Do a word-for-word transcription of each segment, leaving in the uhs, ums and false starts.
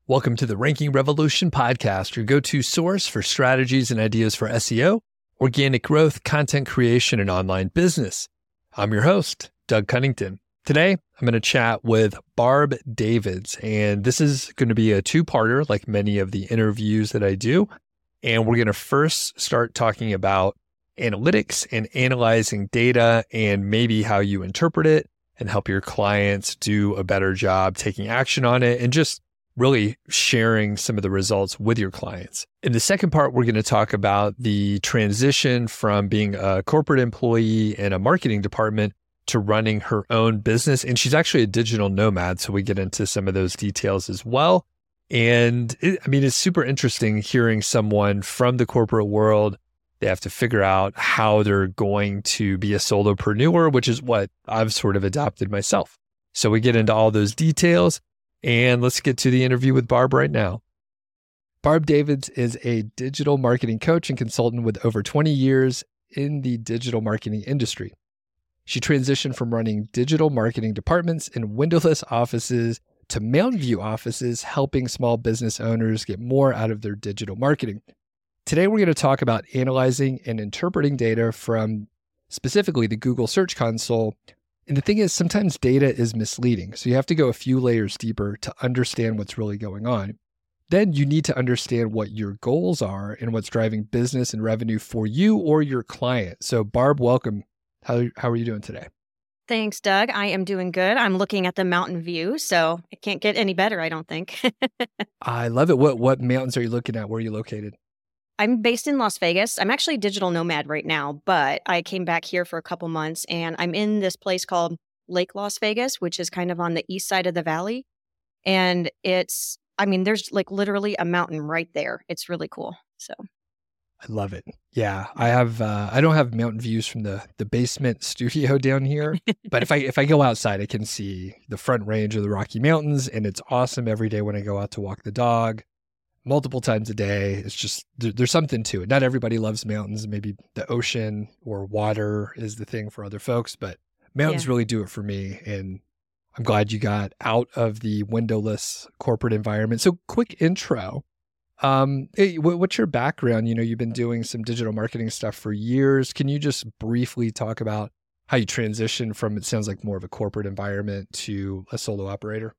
Welcome to the Ranking Revolution podcast, your go-to source for strategies and ideas for S E O, organic growth, content creation, and online business. I'm your host, Doug Cunnington. Today, I'm going to chat with Barb Davids, and this is going to be a two-parter like many of the interviews that I do. And we're going to first start talking about analytics and analyzing data and maybe how you interpret it and help your clients do a better job taking action on it and just really sharing some of the results with your clients. In the second part, we're going to talk about the transition from being a corporate employee in a marketing department to running her own business. And she's actually a digital nomad, so we get into some of those details as well. And it, I mean, it's super interesting hearing someone from the corporate world. They have to figure out how they're going to be a solopreneur, which is what I've sort of adopted myself. So we get into all those details. And let's get to the interview with Barb right now. Barb Davids is a digital marketing coach and consultant with over twenty years in the digital marketing industry. She transitioned from running digital marketing departments in windowless offices to Mountain View offices, helping small business owners get more out of their digital marketing. Today, we're going to talk about analyzing and interpreting data from specifically the Google Search Console. And the thing is, sometimes data is misleading. So you have to go a few layers deeper to understand what's really going on. Then you need to understand what your goals are and what's driving business and revenue for you or your client. So Barb, welcome. How, how are you doing today? Thanks, Doug. I am doing good. I'm looking at the mountain view, so it can't get any better, I don't think. I love it. What, what mountains are you looking at? Where are you located? I'm based in Las Vegas. I'm actually a digital nomad right now, but I came back here for a couple months and I'm in this place called Lake Las Vegas, which is kind of on the east side of the valley. And it's, I mean, there's like literally a mountain right there. It's really cool. So I love it. Yeah, I have, uh, I don't have mountain views from the the basement studio down here, but if I if I go outside, I can see the front range of the Rocky Mountains, and it's awesome every day when I go out to walk the dog. Multiple times a day. It's just, there, there's something to it. Not everybody loves mountains. Maybe the ocean or water is the thing for other folks, but mountains yeah. really do it for me. And I'm glad you got out of the windowless corporate environment. So quick intro. Um, hey, what's your background? You know, you've been doing some digital marketing stuff for years. Can you just briefly talk about how you transitioned from, it sounds like more of a corporate environment to a solo operator?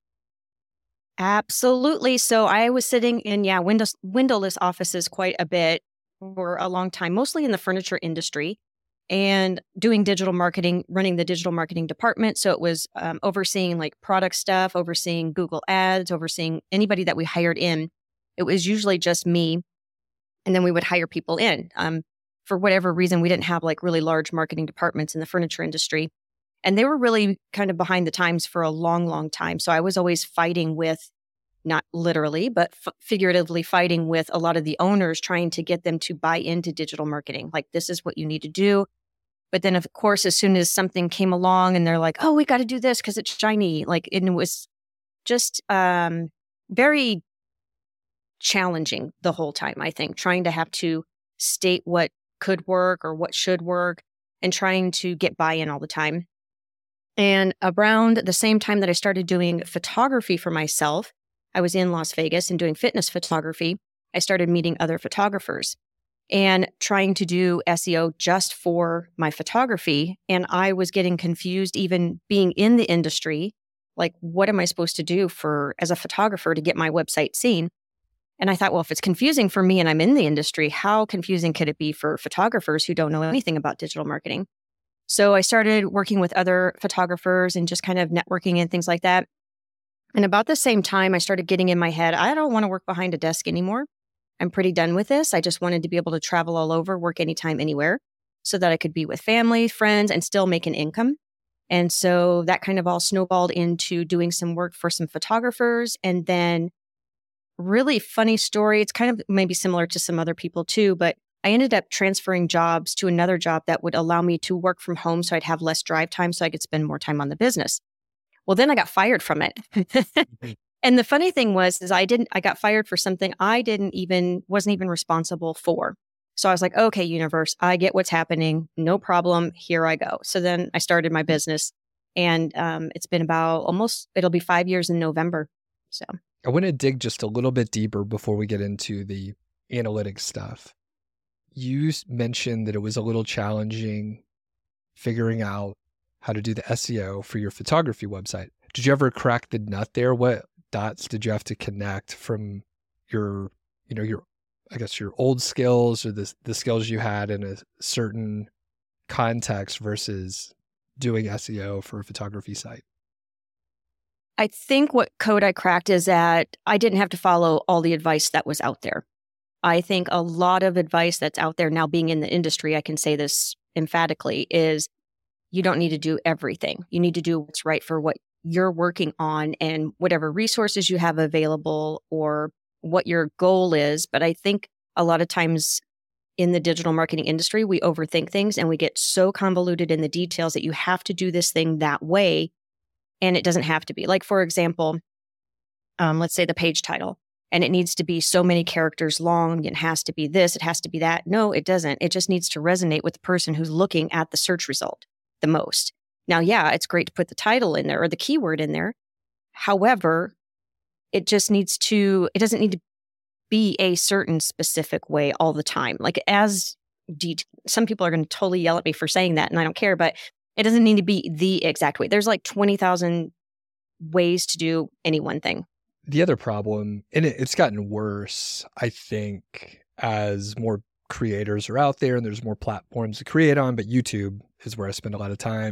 Absolutely. So I was sitting in, yeah, windows, windowless offices quite a bit for a long time, mostly in the furniture industry and doing digital marketing, running the digital marketing department. So it was um, overseeing like product stuff, overseeing Google ads, overseeing anybody that we hired in. It was usually just me. And then we would hire people in. Um, for whatever reason, we didn't have like really large marketing departments in the furniture industry. And they were really kind of behind the times for a long, long time. So I was always fighting with, not literally, but f- figuratively fighting with a lot of the owners, trying to get them to buy into digital marketing. Like, this is what you need to do. But then, of course, as soon as something came along and they're like, oh, we got to do this because it's shiny. Like, it was just um, very challenging the whole time, I think, trying to have to state what could work or what should work and trying to get buy-in all the time. And around the same time that I started doing photography for myself, I was in Las Vegas and doing fitness photography. I started meeting other photographers and trying to do S E O just for my photography. And I was getting confused even being in the industry. Like, what am I supposed to do for as a photographer to get my website seen? And I thought, well, if it's confusing for me and I'm in the industry, how confusing could it be for photographers who don't know anything about digital marketing? So I started working with other photographers and just kind of networking and things like that. And about the same time, I started getting in my head, I don't want to work behind a desk anymore. I'm pretty done with this. I just wanted to be able to travel all over, work anytime, anywhere, so that I could be with family, friends, and still make an income. And so that kind of all snowballed into doing some work for some photographers. And then really funny story. It's kind of maybe similar to some other people too, but I ended up transferring jobs to another job that would allow me to work from home so I'd have less drive time so I could spend more time on the business. Well, then I got fired from it. And the funny thing was, is I didn't, I got fired for something I didn't even, wasn't even responsible for. So I was like, okay, universe, I get what's happening. No problem. Here I go. So then I started my business and um, it's been about almost, it'll be five years in November. So I want to dig just a little bit deeper before we get into the analytics stuff. You mentioned that it was a little challenging figuring out how to do the S E O for your photography website. Did you ever crack the nut there? What dots did you have to connect from your, you know, your, I guess your old skills or the the skills you had in a certain context versus doing S E O for a photography site? I think what code I cracked is that I didn't have to follow all the advice that was out there. I think a lot of advice that's out there now, being in the industry, I can say this emphatically, is you don't need to do everything. You need to do what's right for what you're working on and whatever resources you have available or what your goal is. But I think a lot of times in the digital marketing industry, we overthink things and we get so convoluted in the details that you have to do this thing that way. And it doesn't have to be. Like, for example, um, let's say the page title, and it needs to be so many characters long. It has to be this, it has to be that. No, it doesn't. It just needs to resonate with the person who's looking at the search result the most. Now, yeah, it's great to put the title in there or the keyword in there. However, it just needs to, it doesn't need to be a certain specific way all the time. Like as de- some people are going to totally yell at me for saying that, and I don't care, but it doesn't need to be the exact way. There's like twenty thousand ways to do any one thing. The other problem, and it, it's gotten worse, I think, as more creators are out there and there's more platforms to create on, but YouTube is where I spend a lot of time.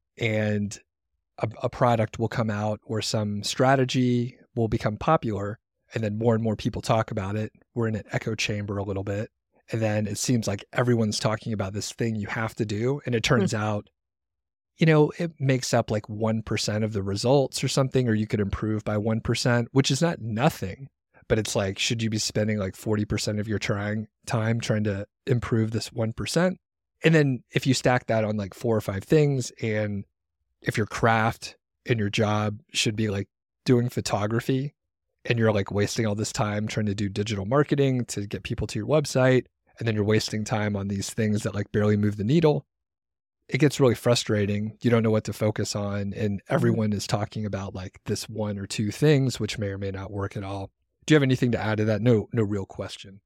And a, a product will come out or some strategy will become popular, and then more and more people talk about it. We're in an echo chamber a little bit. And then it seems like everyone's talking about this thing you have to do. And it turns mm-hmm. out, you know, it makes up like one percent of the results or something, or you could improve by one percent, which is not nothing. But it's like, should you be spending like forty percent of your trying time trying to improve this one percent? And then if you stack that on like four or five things, and if your craft and your job should be like doing photography, and you're like wasting all this time trying to do digital marketing to get people to your website, and then you're wasting time on these things that like barely move the needle, it gets really frustrating. You don't know what to focus on. And everyone is talking about like this one or two things, which may or may not work at all. Do you have anything to add to that? No, no real question.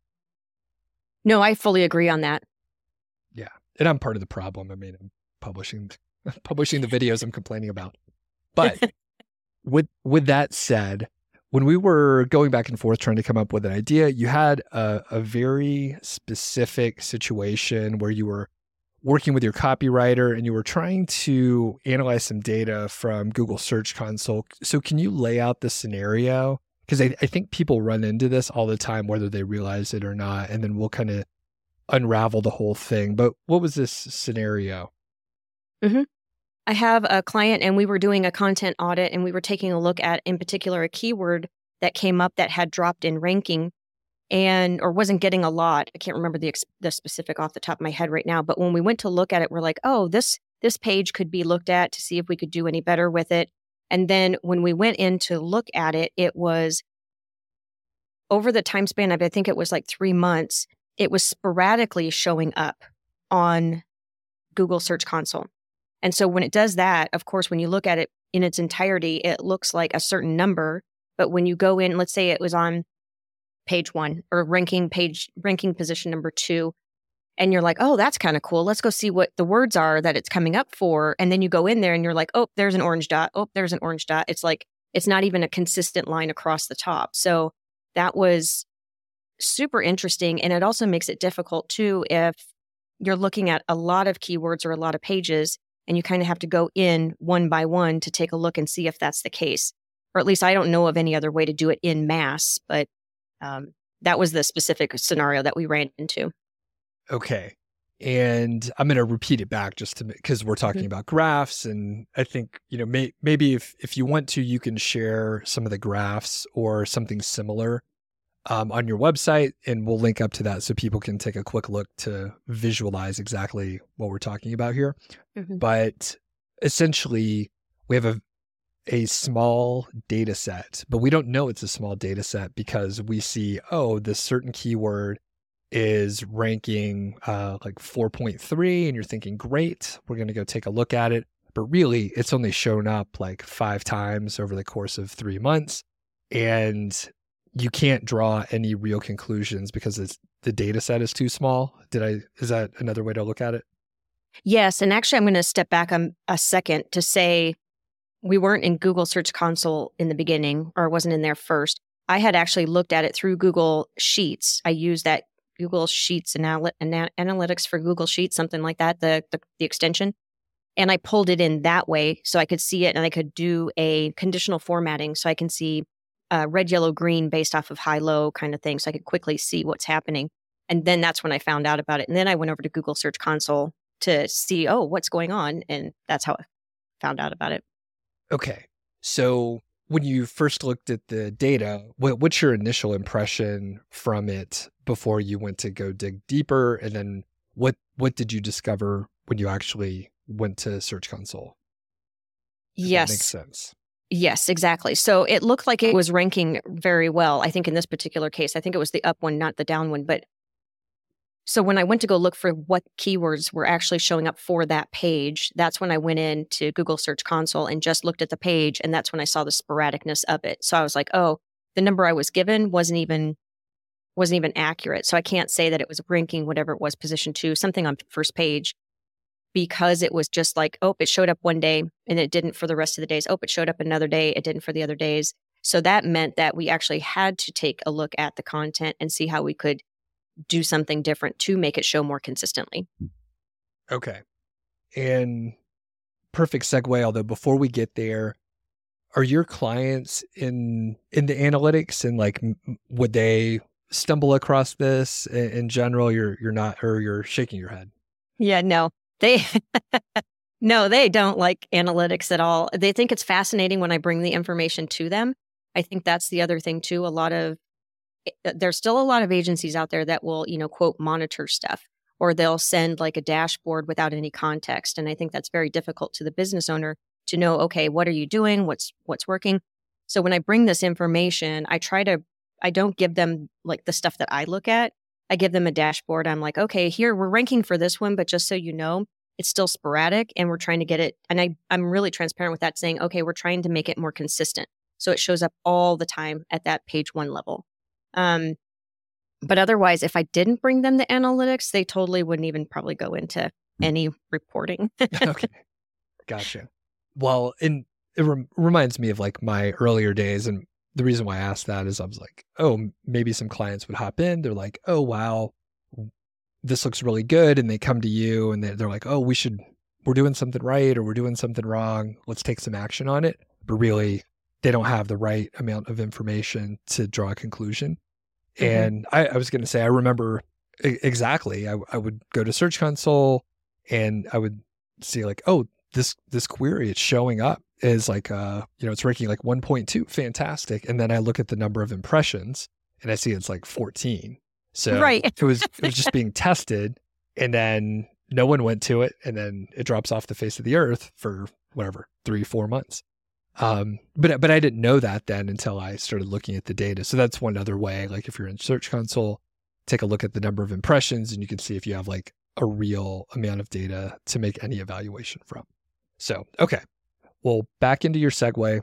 No, I fully agree on that. Yeah. And I'm part of the problem. I mean, I'm publishing, publishing the videos I'm complaining about. But with, with that said, when we were going back and forth trying to come up with an idea, you had a, a very specific situation where you were working with your copywriter and you were trying to analyze some data from Google Search Console. So can you lay out the scenario? Because I, I think people run into this all the time, whether they realize it or not, and then we'll kind of unravel the whole thing. But what was this scenario? Mm-hmm. I have a client and we were doing a content audit and we were taking a look at, in particular, a keyword that came up that had dropped in ranking and or wasn't getting a lot. I can't remember the the specific off the top of my head right now. But when we went to look at it, we're like, oh, this this page could be looked at to see if we could do any better with it. And then when we went in to look at it, it was over the time span of, I think it was like three months, it was sporadically showing up on Google Search Console. And so when it does that, of course, when you look at it in its entirety, it looks like a certain number. But when you go in, let's say it was on page one or ranking page, ranking position number two, and you're like, oh, that's kind of cool. Let's go see what the words are that it's coming up for. And then you go in there and you're like, oh, there's an orange dot. Oh, there's an orange dot. It's like, it's not even a consistent line across the top. So that was super interesting. And it also makes it difficult too if you're looking at a lot of keywords or a lot of pages and you kind of have to go in one by one to take a look and see if that's the case. Or at least I don't know of any other way to do it in mass, but um, that was the specific scenario that we ran into. Okay. And I'm going to repeat it back just to, because we're talking mm-hmm. about graphs. And I think, you know, may, maybe if, if you want to, you can share some of the graphs or something similar um, on your website, and we'll link up to that so people can take a quick look to visualize exactly what we're talking about here. Mm-hmm. But essentially, we have a a small data set, but we don't know it's a small data set because we see, oh, this certain keyword is ranking uh, like four point three, and you're thinking, great, we're going to go take a look at it. But really, it's only shown up like five times over the course of three months. and you can't draw any real conclusions because it's the data set is too small. Did I, is that another way to look at it? Yes. And actually, I'm going to step back a, a second to say we weren't in Google Search Console in the beginning, or it wasn't in there first. I had actually looked at it through Google Sheets. I used that Google Sheets anal- ana- analytics for Google Sheets, something like that, the, the the extension. And I pulled it in that way so I could see it, and I could do a conditional formatting so I can see uh, red, yellow, green based off of high, low kind of thing. So I could quickly see what's happening. And then that's when I found out about it. And then I went over to Google Search Console to see, oh, what's going on? And that's how I found out about it. Okay. So when you first looked at the data, what, what's your initial impression from it before you went to go dig deeper? And then what what did you discover when you actually went to Search Console? If Yes. that makes sense. Yes, exactly. So it looked like it was ranking very well. I think in this particular case, I think it was the up one, not the down one. But so when I went to go look for what keywords were actually showing up for that page, that's when I went into Google Search Console and just looked at the page. And that's when I saw the sporadicness of it. So I was like, oh, the number I was given wasn't even wasn't even accurate. So I can't say that it was ranking whatever it was, position two, something on first page, because it was just like, oh, it showed up one day and it didn't for the rest of the days. Oh, it showed up another day. It didn't for the other days. So that meant that we actually had to take a look at the content and see how we could do something different to make it show more consistently. Okay. And perfect segue, although before we get there, are your clients in in the analytics, and like m- would they stumble across this in, in general? You're you're not, or you're shaking your head. Yeah, no. They no, they don't like analytics at all. They think it's fascinating when I bring the information to them. I think that's the other thing too. A lot of there's still a lot of agencies out there that will, you know, quote, monitor stuff, or they'll send like a dashboard without any context. And I think that's very difficult to the business owner to know, okay, what are you doing? What's, what's working? So when I bring this information, I try to, I don't give them like the stuff that I look at. I give them a dashboard. I'm like, okay, here we're ranking for this one, but just so you know, it's still sporadic and we're trying to get it. And I, I'm really transparent with that, saying, okay, we're trying to make it more consistent. So it shows up all the time at that page one level. Um, but otherwise, if I didn't bring them the analytics, they totally wouldn't even probably go into any reporting. Okay. Gotcha. Well, and it rem- reminds me of like my earlier days. And the reason why I asked that is I was like, oh, maybe some clients would hop in. They're like, oh, wow, this looks really good. And they come to you and they're, they're like, oh, we should, we're doing something right, or we're doing something wrong. Let's take some action on it. But really, they don't have the right amount of information to draw a conclusion. Mm-hmm. And I, I was going to say, I remember I- exactly. I, I would go to Search Console and I would see like, oh, this this query, it's showing up as like, uh, you know, it's ranking like one point two, fantastic. And then I look at the number of impressions and I see it's like fourteen. So right. it was it was just being tested, and then no one went to it, and then it drops off the face of the earth for whatever, three, four months. Um, but but I didn't know that then until I started looking at the data. So that's one other way. Like if you're in Search Console, take a look at the number of impressions, and you can see if you have like a real amount of data to make any evaluation from. So okay, well, back into your segue.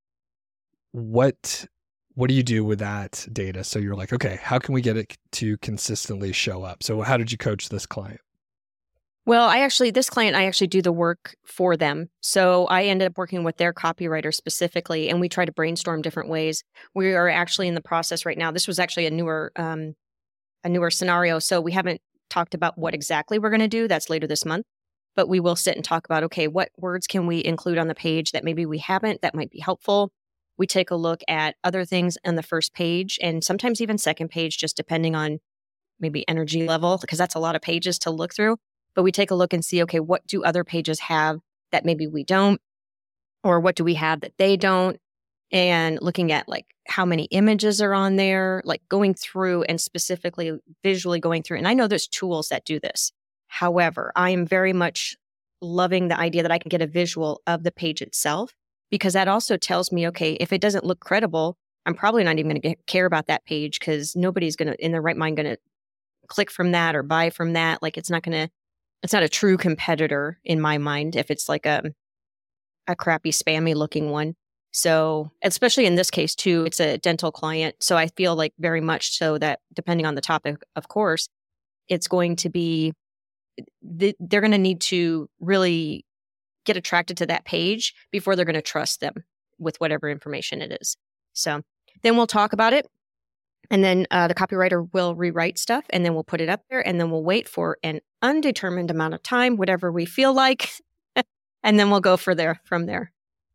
What what do you do with that data? So you're like, okay, how can we get it to consistently show up? So how did you coach this client? Well, I actually, this client, I actually do the work for them. So I ended up working with their copywriter specifically, and we try to brainstorm different ways. We are actually in the process right now. This was actually a newer, um, a newer scenario. So we haven't talked about what exactly we're going to do. That's later this month. But we will sit and talk about, okay, what words can we include on the page that maybe we haven't, that might be helpful. We take a look at other things on the first page and sometimes even second page, just depending on maybe energy level, because that's a lot of pages to look through. But we take a look and see, okay, what do other pages have that maybe we don't? Or what do we have that they don't? And looking at like how many images are on there, like going through and specifically visually going through. And I know there's tools that do this. However, I am very much loving the idea that I can get a visual of the page itself, because that also tells me, okay, if it doesn't look credible, I'm probably not even going to care about that page, because nobody's going to, in their right mind, going to click from that or buy from that. Like it's not going to, it's not a true competitor in my mind if it's like a, a crappy, spammy looking one. So, especially in this case too, it's a dental client. So I feel like very much so that depending on the topic, of course, it's going to be, they're going to need to really get attracted to that page before they're going to trust them with whatever information it is. So then we'll talk about it. And then uh, the copywriter will rewrite stuff, and then we'll put it up there, and then we'll wait for an undetermined amount of time, whatever we feel like. And then we'll go for there from there.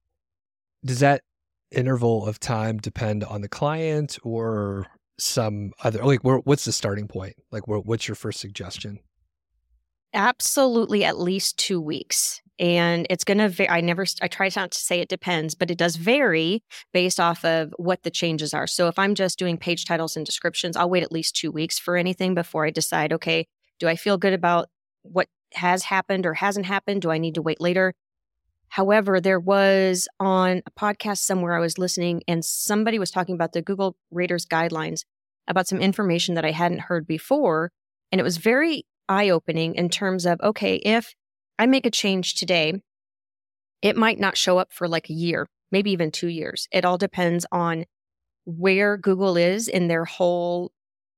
Does that interval of time depend on the client or some other, like, where, what's the starting point? Like, where, what's your first suggestion? Absolutely, at least two weeks. And it's going to, va- I never, I try not to say it depends, but it does vary based off of what the changes are. So if I'm just doing page titles and descriptions, I'll wait at least two weeks for anything before I decide, okay, do I feel good about what has happened or hasn't happened? Do I need to wait later? However, there was on a podcast somewhere I was listening, and somebody was talking about the Google Raters guidelines about some information that I hadn't heard before. And it was very eye-opening in terms of, okay, if I make a change today, it might not show up for like a year, maybe even two years. It all depends on where Google is in their whole,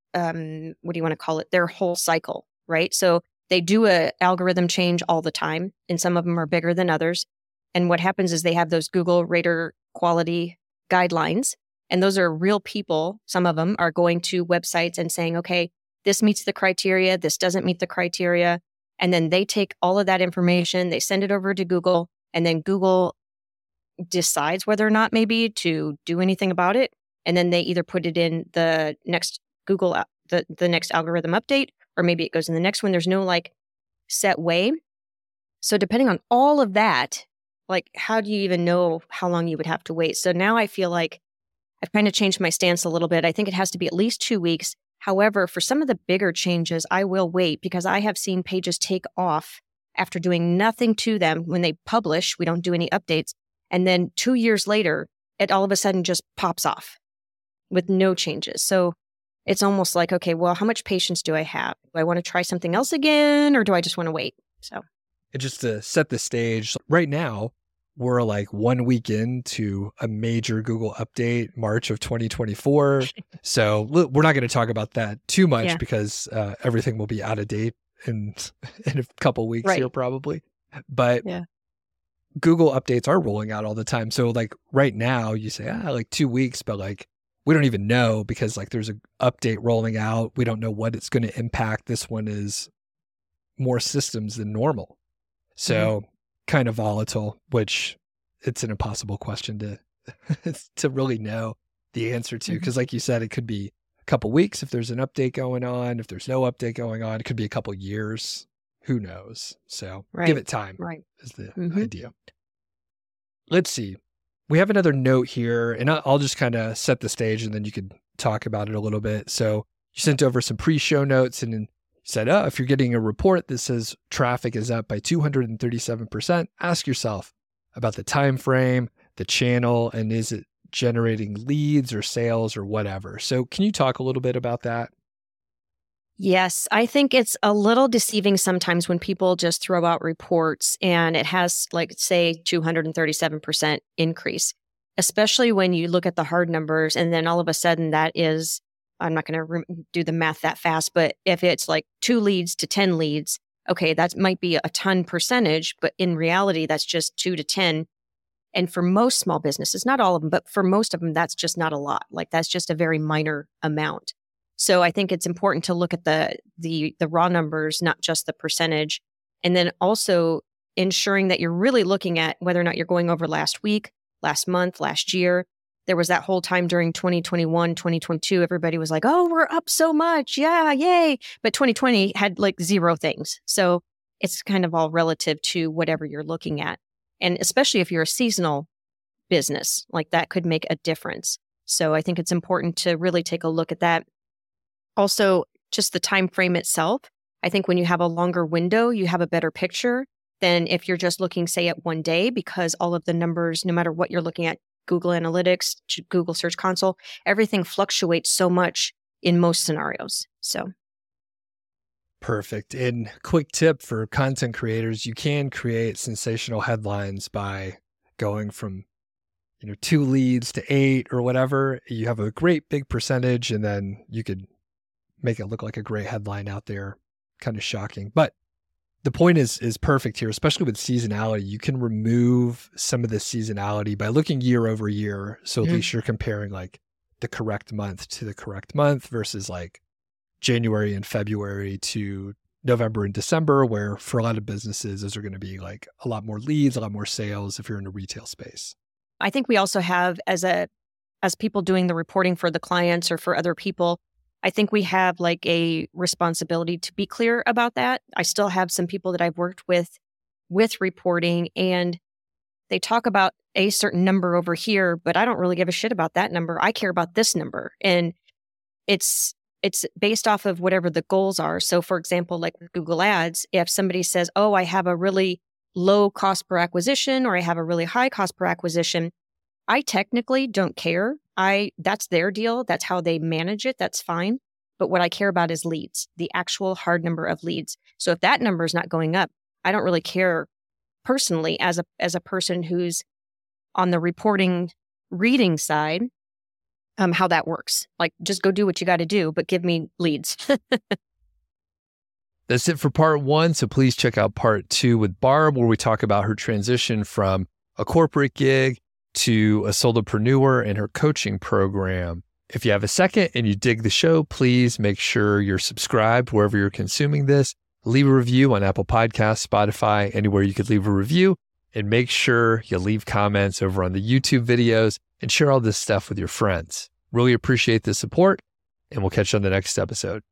um, what do you want to call it? Their whole cycle, right? So they do a algorithm change all the time, and some of them are bigger than others. And what happens is they have those Google Rater quality guidelines, and those are real people. Some of them are going to websites and saying, okay, this meets the criteria, this doesn't meet the criteria. And then they take all of that information, they send it over to Google, and then Google decides whether or not maybe to do anything about it. And then they either put it in the next Google, the, the next algorithm update, or maybe it goes in the next one. There's no like set way. So depending on all of that, like, how do you even know how long you would have to wait? So now I feel like I've kind of changed my stance a little bit. I think it has to be at least two weeks. However, for some of the bigger changes, I will wait because I have seen pages take off after doing nothing to them. When they publish, we don't do any updates. And then two years later, it all of a sudden just pops off with no changes. So it's almost like, okay, well, how much patience do I have? Do I want to try something else again, or do I just want to wait? So, and just to set the stage, right now, we're like one week into a major Google update, March of twenty twenty-four. So we're not going to talk about that too much yeah. because uh, everything will be out of date in, in a couple weeks right. here probably. But yeah. Google updates are rolling out all the time. So like right now you say, ah, like two weeks, but like we don't even know because like there's an update rolling out. We don't know what it's going to impact. This one is more systems than normal. So mm-hmm. kind of volatile, which it's an impossible question to to really know the answer to. Because like you said, it could be a couple weeks if there's an update going on. If there's no update going on, it could be a couple years. Who knows? So right. give it time right. is the mm-hmm. idea. Let's see. We have another note here, and I'll just kind of set the stage and then you could talk about it a little bit. So you sent over some pre-show notes and then said, oh, if you're getting a report that says traffic is up by two hundred thirty-seven percent, ask yourself about the time frame, the channel, and is it generating leads or sales or whatever. So can you talk a little bit about that? Yes, I think it's a little deceiving sometimes when people just throw out reports and it has, like, say, two hundred thirty-seven percent increase, especially when you look at the hard numbers and then all of a sudden that is, I'm not going to re- do the math that fast, but if it's like two leads to ten leads, okay, that might be a ton percentage, but in reality, that's just two to ten. And for most small businesses, not all of them, but for most of them, that's just not a lot. Like that's just a very minor amount. So I think it's important to look at the the the raw numbers, not just the percentage. And then also ensuring that you're really looking at whether or not you're going over last week, last month, last year. There was that whole time during twenty twenty-one, twenty twenty-two, everybody was like, oh, we're up so much. Yeah, yay. But twenty twenty had like zero things. So it's kind of all relative to whatever you're looking at. And especially if you're a seasonal business, like that could make a difference. So I think it's important to really take a look at that. Also, just the time frame itself. I think when you have a longer window, you have a better picture than if you're just looking, say, at one day, because all of the numbers, no matter what you're looking at, Google Analytics, Google Search Console, everything fluctuates so much in most scenarios. So. Perfect. And quick tip for content creators, you can create sensational headlines by going from, you know, two leads to eight or whatever, you have a great big percentage, and then you could make it look like a great headline out there. Kind of shocking. But the point is is perfect here, especially with seasonality. You can remove some of the seasonality by looking year over year. So at mm-hmm. least you're comparing like the correct month to the correct month versus like January and February to November and December, where for a lot of businesses, those are going to be like a lot more leads, a lot more sales if you're in a retail space. I think we also have, as a as people doing the reporting for the clients or for other people, I think we have like a responsibility to be clear about that. I still have some people that I've worked with with reporting, and they talk about a certain number over here, but I don't really give a shit about that number. I care about this number. And it's it's based off of whatever the goals are. So for example, like with Google Ads, if somebody says, oh, I have a really low cost per acquisition or I have a really high cost per acquisition, I technically don't care. I that's their deal. That's how they manage it. That's fine. But what I care about is leads, the actual hard number of leads. So if that number is not going up, I don't really care personally as a as a person who's on the reporting reading side, um, how that works. Like, just go do what you got to do, but give me leads. That's it for part one. So please check out part two with Barb, where we talk about her transition from a corporate gig to a solopreneur and her coaching program. If you have a second and you dig the show, please make sure you're subscribed wherever you're consuming this. Leave a review on Apple Podcasts, Spotify, anywhere you could leave a review. And make sure you leave comments over on the YouTube videos and share all this stuff with your friends. Really appreciate the support, and we'll catch you on the next episode.